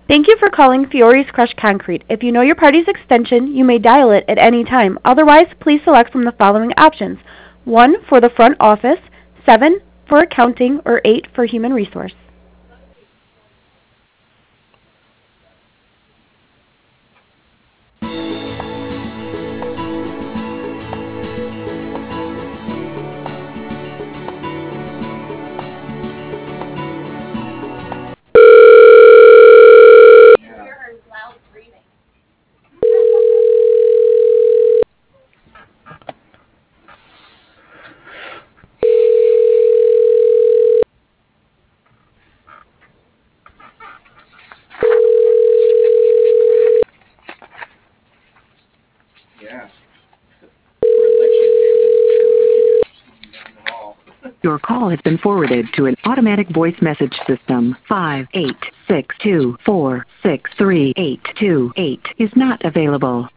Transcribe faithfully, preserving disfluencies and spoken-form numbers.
Thank you for calling Fiore's Crush Concrete. If you know your party's extension, you may dial it at any time. Otherwise, please select from the following options. one for the front office, seven for accounting, or eight for human resource. Your call has been forwarded to an automatic voice message system. Five eight six two four six three eight two eight is not available.